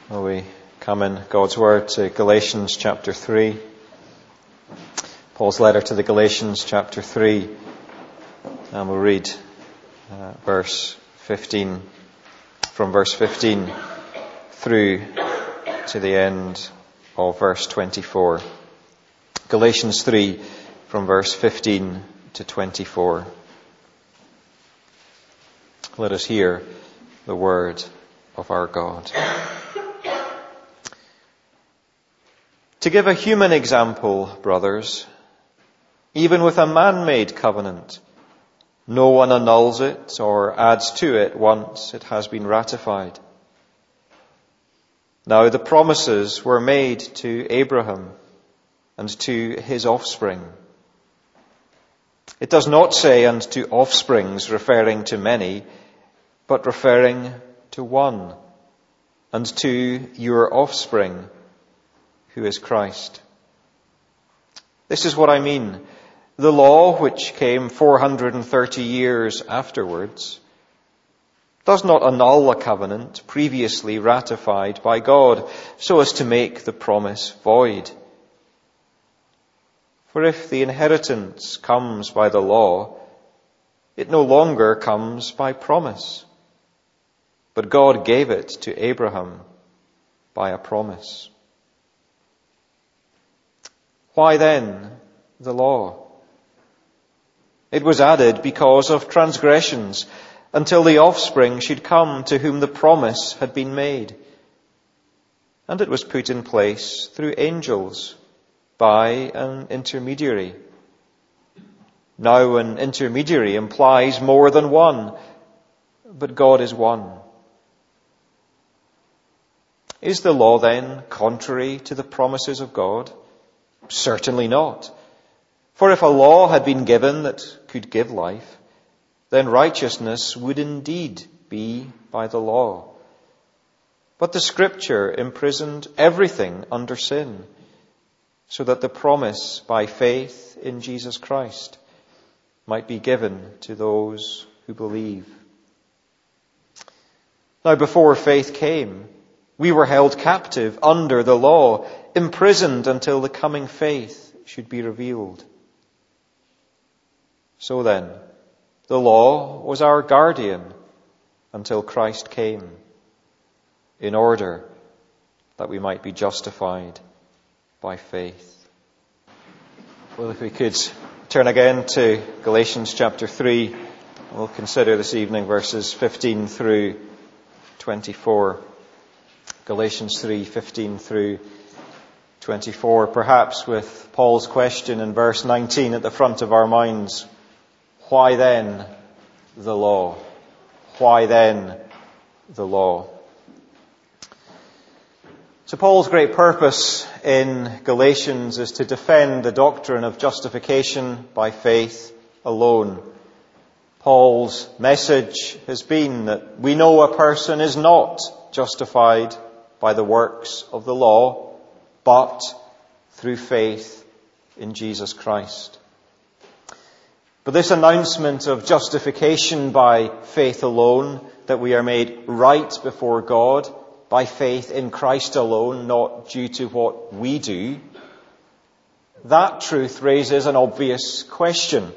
Well, we come in God's Word to Galatians chapter 3. Paul's letter to the Galatians chapter 3. And we'll read verse 15, from verse 15 through to the end of verse 24. Galatians 3 from verse 15 to 24. Let us hear the word of our God. To give a human example, brothers, even with a man-made covenant, no one annuls it or adds to it once it has been ratified. Now the promises were made to Abraham and to his offspring. It does not say unto offsprings, referring to many, but referring to one, and to your offspring, who is Christ. This is what I mean. The law, which came 430 years afterwards, does not annul a covenant previously ratified by God so as to make the promise void. For if the inheritance comes by the law, it no longer comes by promise. But God gave it to Abraham by a promise. Why then the law? It was added because of transgressions, until the offspring should come to whom the promise had been made. And it was put in place through angels by an intermediary. Now an intermediary implies more than one, but God is one. Is the law then contrary to the promises of God? Certainly not. For if a law had been given that could give life, then righteousness would indeed be by the law. But the Scripture imprisoned everything under sin, so that the promise by faith in Jesus Christ might be given to those who believe. Now before faith came, we were held captive under the law, imprisoned until the coming faith should be revealed. So then, the law was our guardian until Christ came, in order that we might be justified by faith. Well, if we could turn again to Galatians chapter 3, we'll consider this evening verses 15 through 24. Galatians 3, 15 through 24, perhaps with Paul's question in verse 19 at the front of our minds. Why then the law? Why then the law? So Paul's great purpose in Galatians is to defend the doctrine of justification by faith alone. Paul's message has been that we know a person is not justified by the works of the law, but through faith in Jesus Christ. But this announcement of justification by faith alone, that we are made right before God by faith in Christ alone, not due to what we do, that truth raises an obvious question.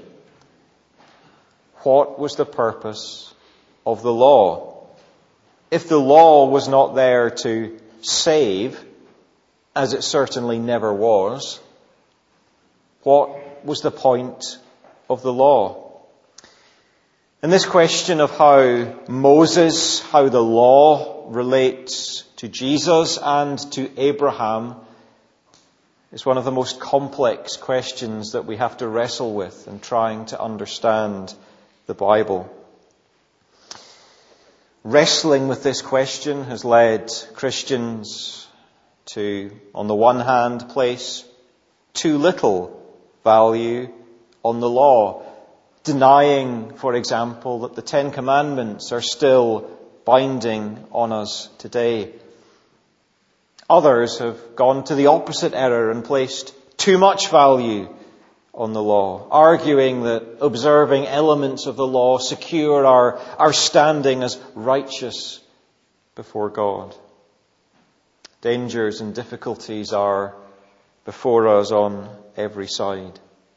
What was the purpose of the law? If the law was not there to save, as it certainly never was, what was the point of the law? And this question of how Moses, how the law relates to Jesus and to Abraham is one of the most complex questions that we have to wrestle with in trying to understand the Bible. Wrestling with this question has led Christians to, on the one hand, place too little value on the law, denying, for example, that the Ten Commandments are still binding on us today. Others have gone to the opposite error and placed too much value on the law, arguing that observing elements of the law secure our standing as righteous before God. Dangers and difficulties are before us on every side.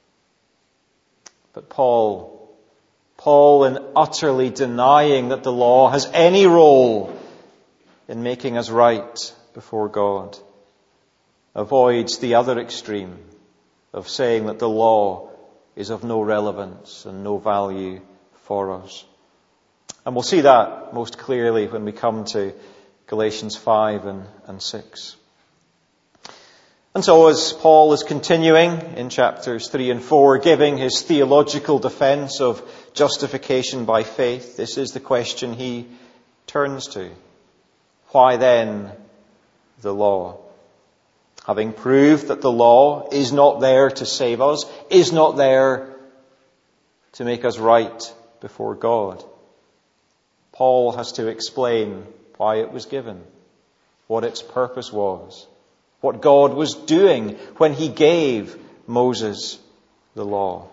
But Paul, in utterly denying that the law has any role in making us right before God, avoids the other extreme of saying that the law is of no relevance and no value for us. And we'll see that most clearly when we come to Galatians 5 and 6. And so as Paul is continuing in chapters 3 and 4, giving his theological defense of justification by faith, this is the question he turns to. Why then the law? Having proved that the law is not there to save us, is not there to make us right before God, Paul has to explain why it was given, what its purpose was, what God was doing when he gave Moses the law.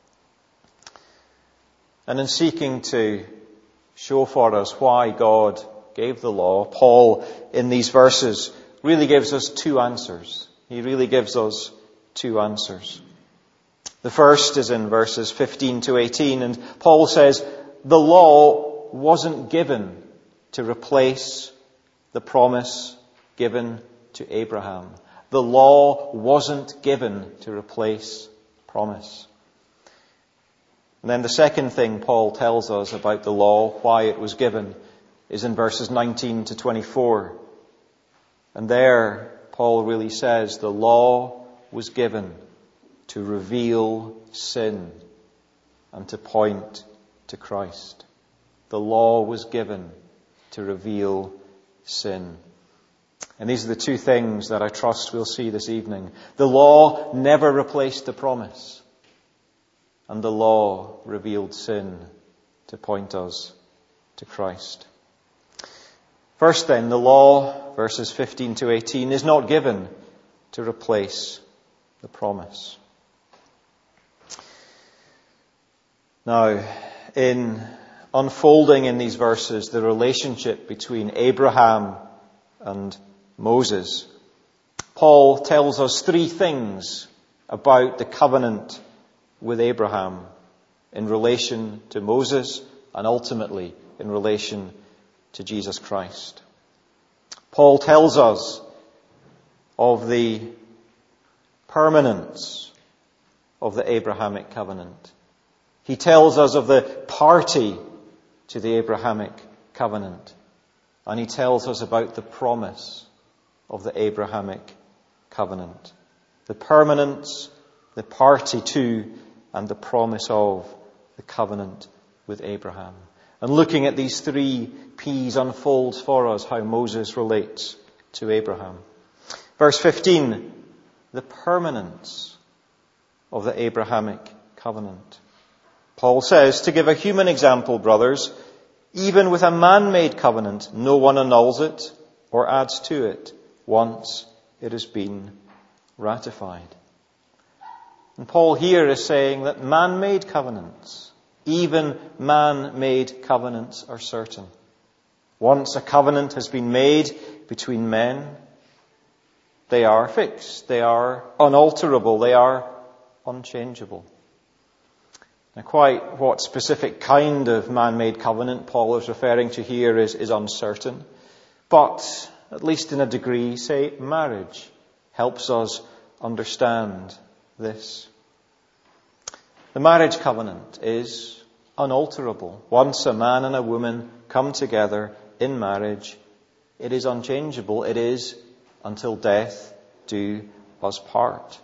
And in seeking to show for us why God gave the law, Paul, in these verses, really gives us two answers. He really gives us two answers. The first is in verses 15 to 18, and Paul says, the law wasn't given to replace the promise given to Abraham. The law wasn't given to replace promise. And then the second thing Paul tells us about the law, why it was given, is in verses 19 to 24. And there, Paul really says the law was given to reveal sin and to point to Christ. The law was given to reveal sin. And these are the two things that I trust we'll see this evening. The law never replaced the promise, and the law revealed sin to point us to Christ. First then, the law, verses 15 to 18, is not given to replace the promise. Now, in unfolding in these verses the relationship between Abraham and Moses, Paul tells us three things about the covenant with Abraham in relation to Moses and ultimately in relation to Jesus Christ. Paul tells us of the permanence of the Abrahamic covenant. He tells us of the party to the Abrahamic covenant. And he tells us about the promise of the Abrahamic covenant. The permanence, the party to, and the promise of the covenant with Abraham. And looking at these three P's unfolds for us how Moses relates to Abraham. Verse 15, the permanence of the Abrahamic covenant. Paul says, to give a human example, brothers, even with a man-made covenant, no one annuls it or adds to it once it has been ratified. And Paul here is saying that man-made covenants, even man-made covenants, are certain. Once a covenant has been made between men, they are fixed, they are unalterable, they are unchangeable. Now, quite what specific kind of man-made covenant Paul is referring to here is uncertain. But, at least in a degree, say, marriage helps us understand this. The marriage covenant is unalterable. Once a man and a woman come together in marriage, it is unchangeable. It is until death do us part.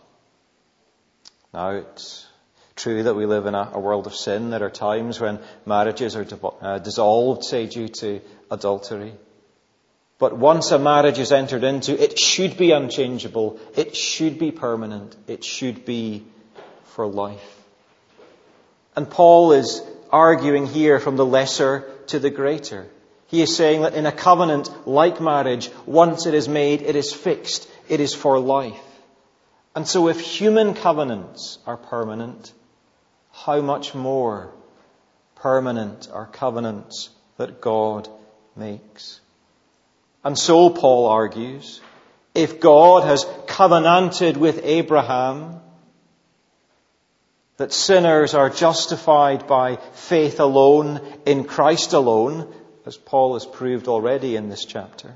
Now, it's true that we live in a world of sin. There are times when marriages are dissolved, say, due to adultery. But once a marriage is entered into, it should be unchangeable. It should be permanent. It should be for life. And Paul is arguing here from the lesser to the greater. He is saying that in a covenant like marriage, once it is made, it is fixed. It is for life. And so if human covenants are permanent, how much more permanent are covenants that God makes? And so, Paul argues, If God has covenanted with Abraham that sinners are justified by faith alone, in Christ alone, as Paul has proved already in this chapter,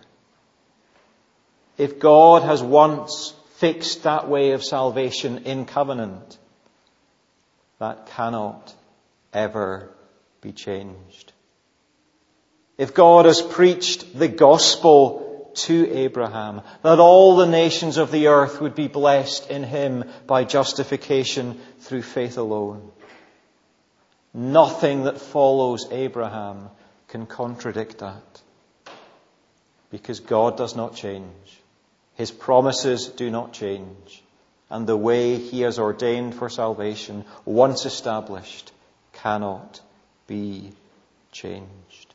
if God has once fixed that way of salvation in covenant, that cannot ever be changed. If God has preached the gospel to Abraham, that all the nations of the earth would be blessed in him by justification through faith alone, nothing that follows Abraham can contradict that. Because God does not change. His promises do not change. And the way he has ordained for salvation, once established, cannot be changed.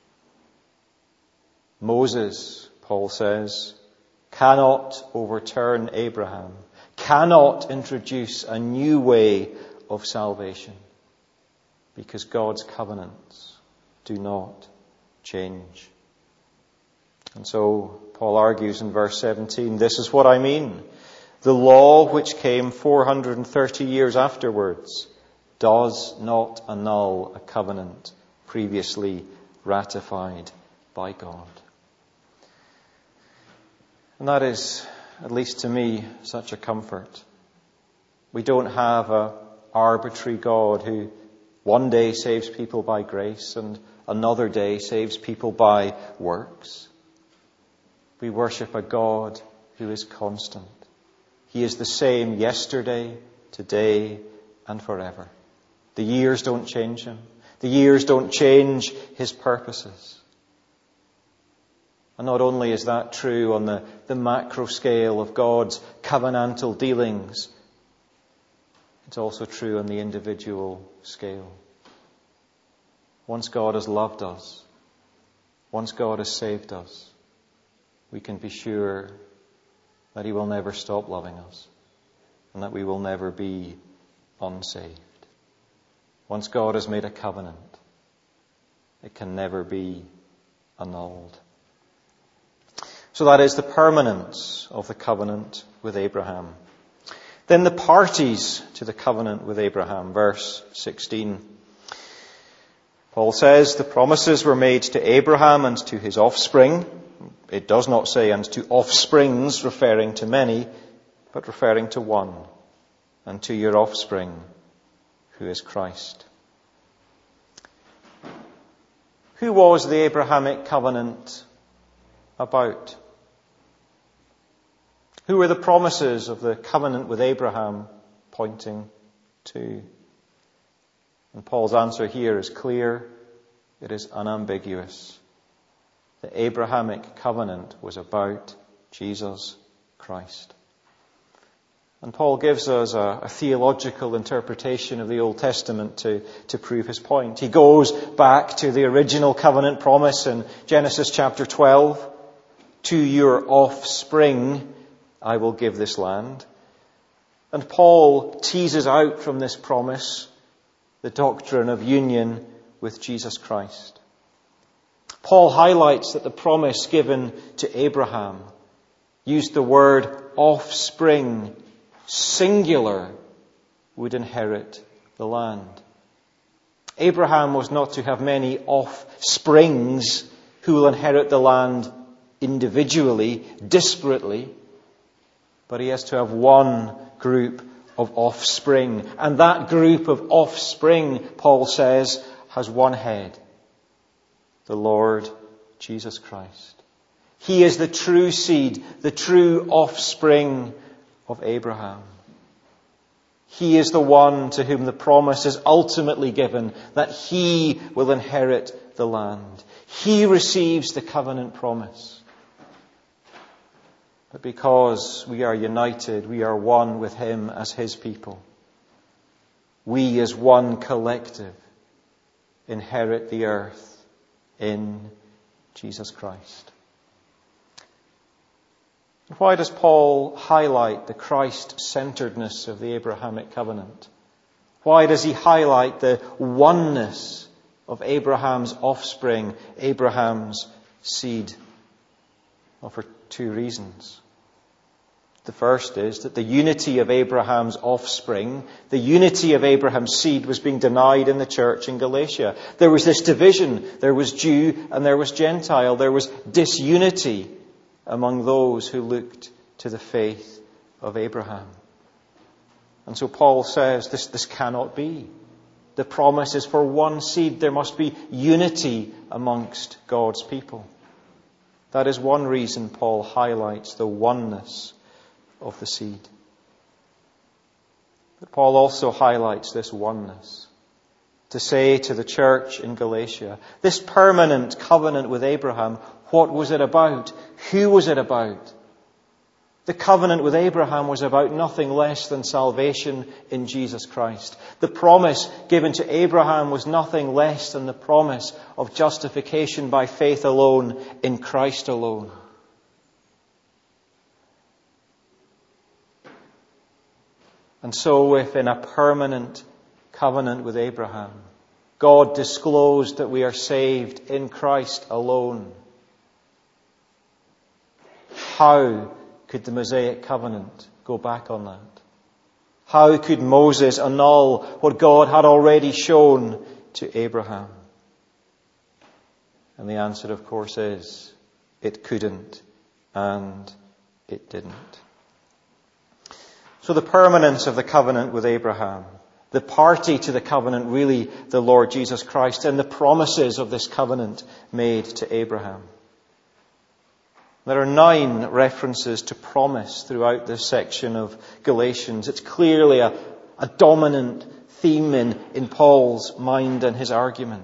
Moses, Paul says, cannot overturn Abraham, cannot introduce a new way of salvation, because God's covenants do not change. And so Paul argues in verse 17, this is what I mean. The law which came 430 years afterwards does not annul a covenant previously ratified by God. And that is, at least to me, such a comfort. We don't have an arbitrary God who one day saves people by grace and another day saves people by works. We worship a God who is constant. He is the same yesterday, today, and forever. The years don't change him. The years don't change his purposes. And not only is that true on the macro scale of God's covenantal dealings, it's also true on the individual scale. Once God has loved us, once God has saved us, we can be sure that he will never stop loving us and that we will never be unsaved. Once God has made a covenant, it can never be annulled. So that is the permanence of the covenant with Abraham. Then the parties to the covenant with Abraham, verse 16. Paul says the promises were made to Abraham and to his offspring. It does not say, and to offsprings, referring to many, but referring to one, and to your offspring, who is Christ. Who was the Abrahamic covenant about? Who were the promises of the covenant with Abraham pointing to? And Paul's answer here is clear. It is unambiguous. The Abrahamic covenant was about Jesus Christ. And Paul gives us a theological interpretation of the Old Testament to prove his point. He goes back to the original covenant promise in Genesis chapter 12. To your offspring I will give this land. And Paul teases out from this promise the doctrine of union with Jesus Christ. Paul highlights that the promise given to Abraham used the word offspring, singular, would inherit the land. Abraham was not to have many offsprings who will inherit the land individually, disparately, but he has to have one group of offspring. And that group of offspring, Paul says, has one head, the Lord Jesus Christ. He is the true seed, the true offspring of Abraham. He is the one to whom the promise is ultimately given that he will inherit the land. He receives the covenant promise. But because we are united, we are one with him as his people. We as one collective inherit the earth in Jesus Christ. Why does Paul highlight the Christ-centeredness of the Abrahamic covenant? Why does he highlight the oneness of Abraham's offspring, Abraham's seed? Well, for two reasons. The first is that the unity of Abraham's offspring, the unity of Abraham's seed, was being denied in the church in Galatia. There was this division. There was Jew and there was Gentile. There was disunity among those who looked to the faith of Abraham. And so Paul says this cannot be. The promise is for one seed. There must be unity amongst God's people. That is one reason Paul highlights the oneness of the seed. But Paul also highlights this oneness to say to the church in Galatia, this permanent covenant with Abraham, what was it about? Who was it about? The covenant with Abraham was about nothing less than salvation in Jesus Christ. The promise given to Abraham was nothing less than the promise of justification by faith alone in Christ alone. And so if in a permanent covenant with Abraham, God disclosed that we are saved in Christ alone, how could the Mosaic covenant go back on that? How could Moses annul what God had already shown to Abraham? And the answer, of course, is it couldn't and it didn't. So the permanence of the covenant with Abraham, the party to the covenant, really the Lord Jesus Christ, and the promises of this covenant made to Abraham. There are 9 references to promise throughout this section of Galatians. It's clearly a dominant theme in Paul's mind and his argument.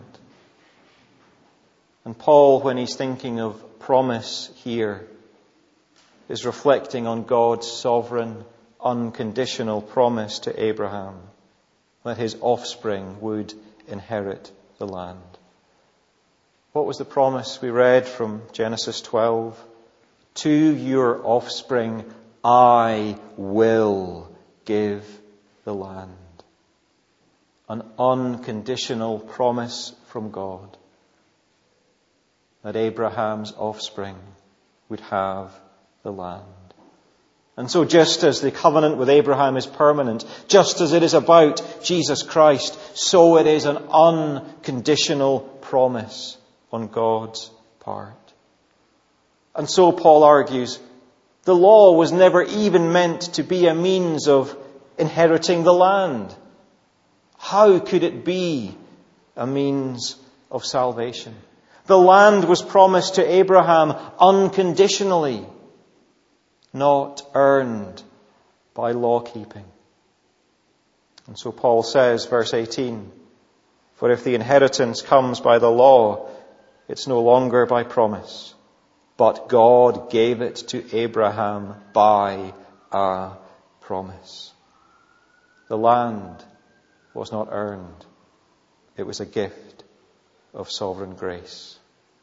And Paul, when he's thinking of promise here, is reflecting on God's sovereign, unconditional promise to Abraham that his offspring would inherit the land. What was the promise we read from Genesis 12? To your offspring I will give the land. An unconditional promise from God that Abraham's offspring would have the land. And so just as the covenant with Abraham is permanent, just as it is about Jesus Christ, so it is an unconditional promise on God's part. And so Paul argues, the law was never even meant to be a means of inheriting the land. How could it be a means of salvation? The land was promised to Abraham unconditionally, not earned by law keeping. And so Paul says, verse 18, for if the inheritance comes by the law, it's no longer by promise. But God gave it to Abraham by a promise. The land was not earned. It was a gift of sovereign grace.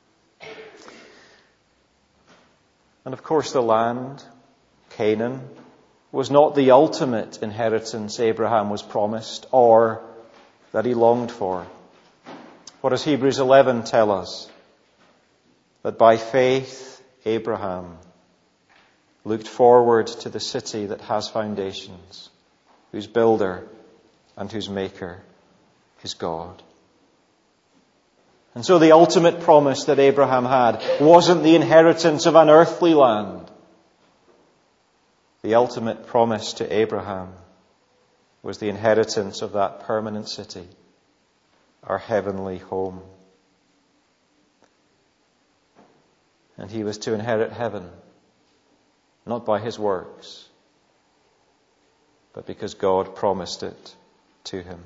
And of course the land, Canaan, was not the ultimate inheritance Abraham was promised or that he longed for. What does Hebrews 11 tell us? That by faith Abraham looked forward to the city that has foundations, whose builder and whose maker is God. And so the ultimate promise that Abraham had wasn't the inheritance of an earthly land. The ultimate promise to Abraham was the inheritance of that permanent city, our heavenly home. And he was to inherit heaven, not by his works, but because God promised it to him.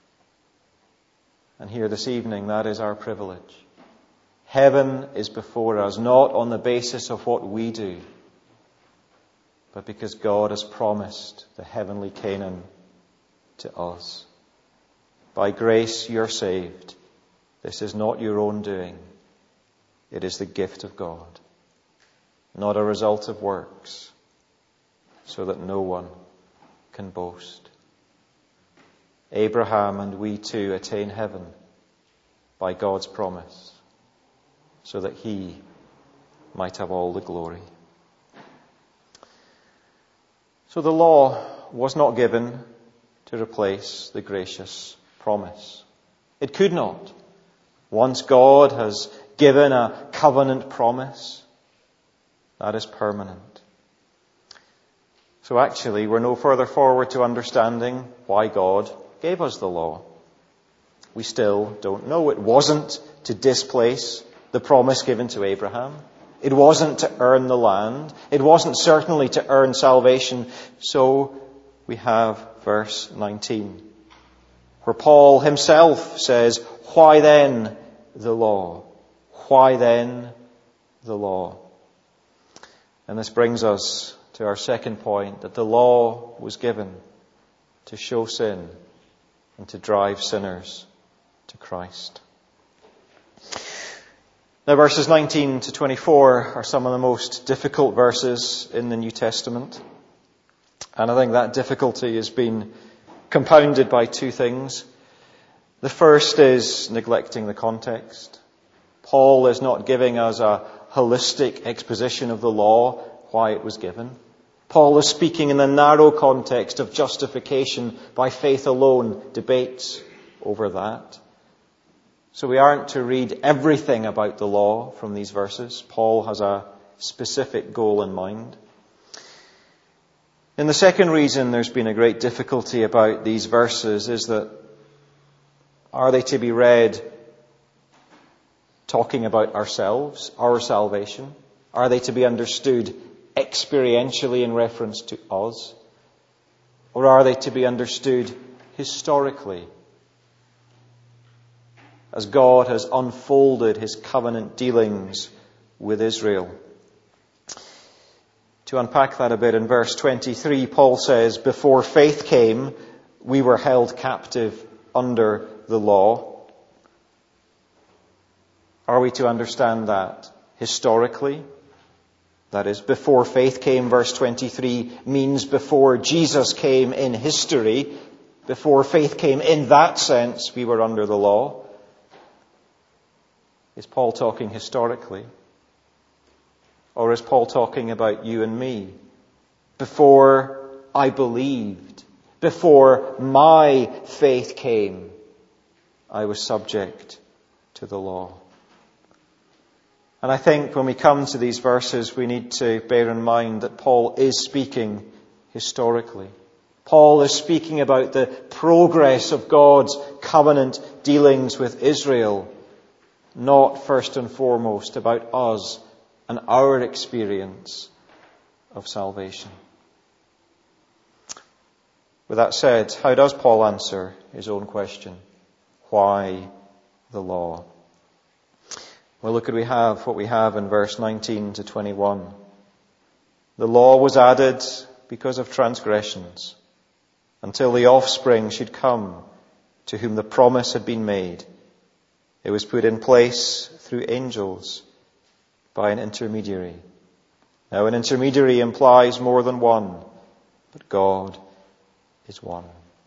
And here this evening, that is our privilege. Heaven is before us, not on the basis of what we do, but because God has promised the heavenly Canaan to us. By grace you're saved. This is not your own doing. It is the gift of God, not a result of works, so that no one can boast. Abraham and we too attain heaven by God's promise, so that he might have all the glory. So the law was not given to replace the gracious promise. It could not. Once God has given a covenant promise, that is permanent. So actually, we're no further forward to understanding why God gave us the law. We still don't know. It wasn't to displace the promise given to Abraham. It wasn't to earn the land. It wasn't certainly to earn salvation. So we have verse 19, where Paul himself says, "Why then the law? Why then the law?" And this brings us to our second point, that the law was given to show sin and to drive sinners to Christ. Now, verses 19 to 24 are some of the most difficult verses in the New Testament. And I think that difficulty has been compounded by two things. The first is neglecting the context. Paul is not giving us a holistic exposition of the law, why it was given. Paul is speaking in the narrow context of justification by faith alone, debates over that. So we aren't to read everything about the law from these verses. Paul has a specific goal in mind. And the second reason there's been a great difficulty about these verses is that, are they to be read talking about ourselves, our salvation? Are they to be understood experientially in reference to us? Or are they to be understood historically, as God has unfolded his covenant dealings with Israel? To unpack that a bit, in verse 23, Paul says, "Before faith came, we were held captive under the law." Are we to understand that historically? That is, before faith came, verse 23, means before Jesus came in history. Before faith came in that sense, we were under the law. Is Paul talking historically? Or is Paul talking about you and me? Before I believed, before my faith came, I was subject to the law. And I think when we come to these verses, we need to bear in mind that Paul is speaking historically. Paul is speaking about the progress of God's covenant dealings with Israel, not first and foremost about us and our experience of salvation. With that said, how does Paul answer his own question? Why the law? Well, look at what we have in verse 19 to 21. The law was added because of transgressions, until the offspring should come to whom the promise had been made. It was put in place through angels by an intermediary. Now, an intermediary implies more than one, but God is one.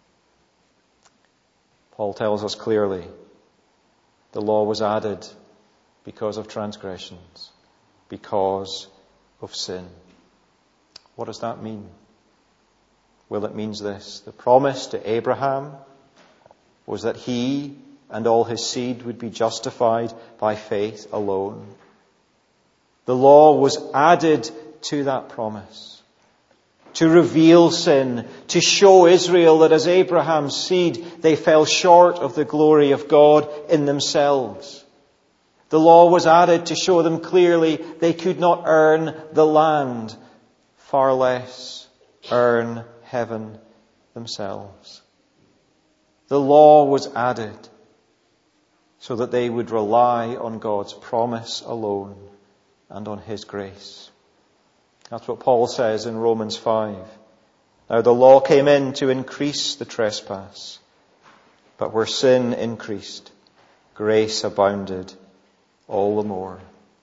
Paul tells us clearly, the law was added because of transgressions, because of sin. What does that mean? Well, it means this. The promise to Abraham was that he and all his seed would be justified by faith alone. The law was added to that promise to reveal sin, to show Israel that as Abraham's seed, they fell short of the glory of God in themselves. The law was added to show them clearly they could not earn the land, far less earn heaven themselves. The law was added so that they would rely on God's promise alone and on his grace. That's what Paul says in Romans 5. Now the law came in to increase the trespass, but where sin increased, grace abounded all the more.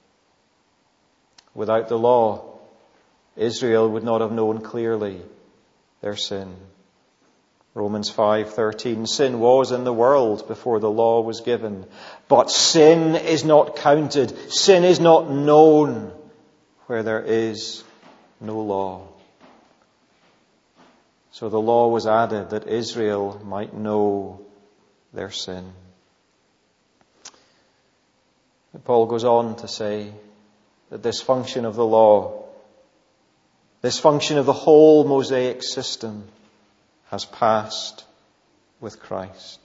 Without the law, Israel would not have known clearly their sin. Romans 5:13, sin was in the world before the law was given, but sin is not counted, sin is not known where there is no law. So the law was added that Israel might know their sin. But Paul goes on to say that this function of the law, this function of the whole Mosaic system, has passed with Christ.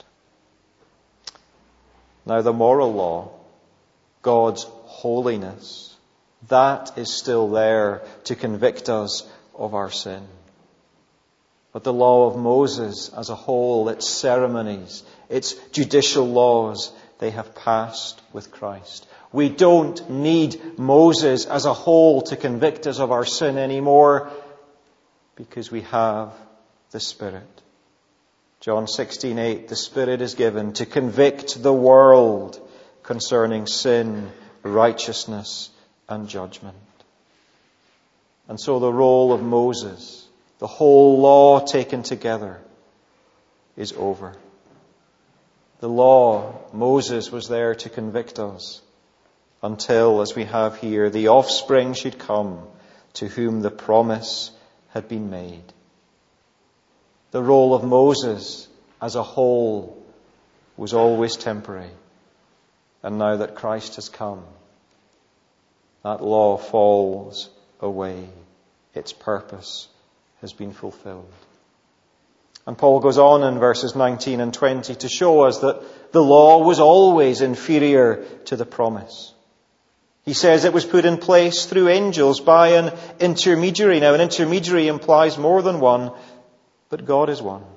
Now the moral law, God's holiness, that is still there to convict us of our sin. But the law of Moses as a whole, its ceremonies, its judicial laws, they have passed with Christ. We don't need Moses as a whole to convict us of our sin anymore because we have the Spirit. John 16:8, the Spirit is given to convict the world concerning sin, righteousness, and judgment. And so the role of Moses, the whole law taken together, is over. The law, Moses was there to convict us until, as we have here, the offspring should come to whom the promise had been made. The role of Moses as a whole was always temporary. And now that Christ has come, that law falls away. Its purpose has been fulfilled. And Paul goes on in verses 19 and 20 to show us that the law was always inferior to the promise. He says it was put in place through angels by an intermediary. Now, an intermediary implies more than one, but God is one.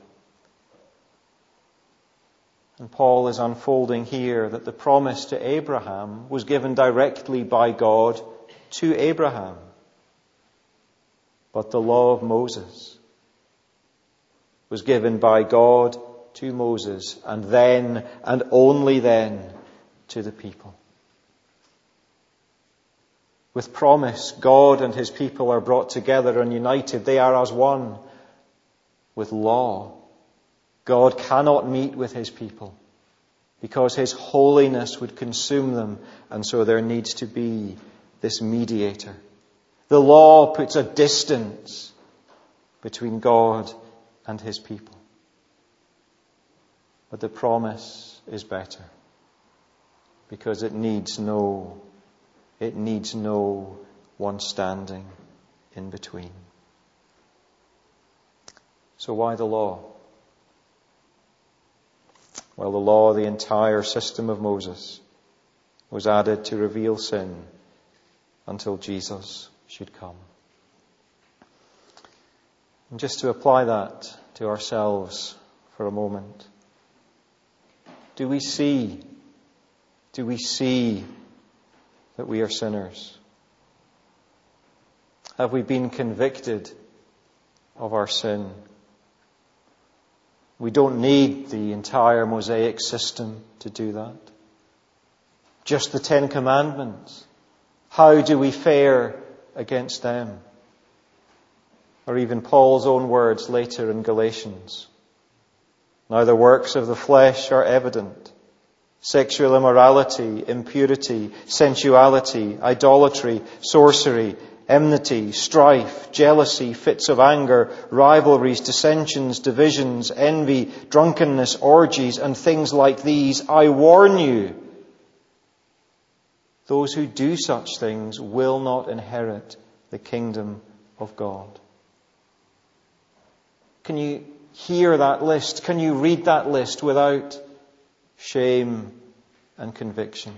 And Paul is unfolding here that the promise to Abraham was given directly by God to Abraham. But the law of Moses was given by God to Moses, and then, and only then, to the people. With promise, God and his people are brought together and united. They are as one. With law, God cannot meet with his people because his holiness would consume them, and so there needs to be this mediator. The law puts a distance between God and his people. But the promise is better because it needs no one standing in between. So why the law? Well, the law, the entire system of Moses, was added to reveal sin until Jesus should come. And just to apply that to ourselves for a moment, do we see that we are sinners? Have we been convicted of our sin? We don't need the entire Mosaic system to do that. Just the 10 Commandments. How do we fare against them? Or even Paul's own words later in Galatians. Now the works of the flesh are evident. Sexual immorality, impurity, sensuality, idolatry, sorcery, enmity, strife, jealousy, fits of anger, rivalries, dissensions, divisions, envy, drunkenness, orgies, and things like these. I warn you, those who do such things will not inherit the kingdom of God. Can you hear that list? Can you read that list without shame and conviction?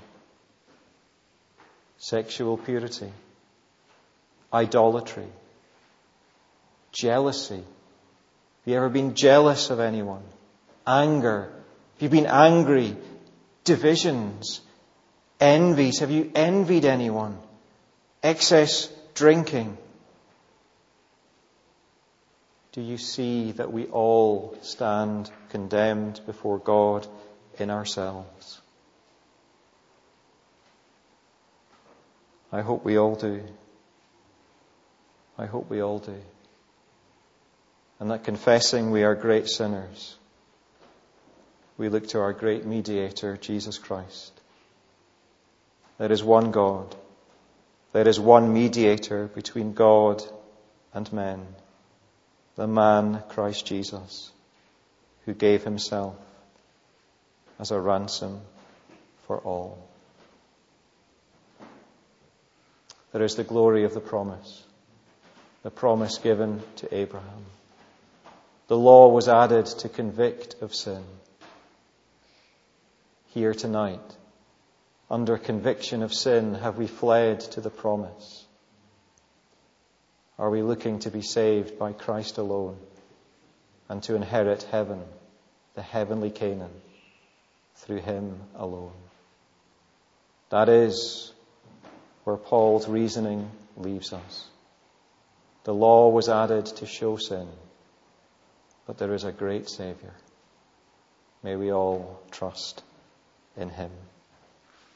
Sexual purity, idolatry, jealousy. Have you ever been jealous of anyone? Anger. Have you been angry? Divisions. Envies. Have you envied anyone? Excess drinking. Do you see that we all stand condemned before God in ourselves? I hope we all do. I hope we all do. And that confessing we are great sinners, we look to our great mediator, Jesus Christ. There is one God. There is one mediator between God and men, the man Christ Jesus, who gave himself as a ransom for all. There is the glory of the promise given to Abraham. The law was added to convict of sin. Here tonight, under conviction of sin, have we fled to the promise? Are we looking to be saved by Christ alone and to inherit heaven, the heavenly Canaan, through him alone? That is where Paul's reasoning leaves us. The law was added to show sin, but there is a great Saviour. May we all trust in him.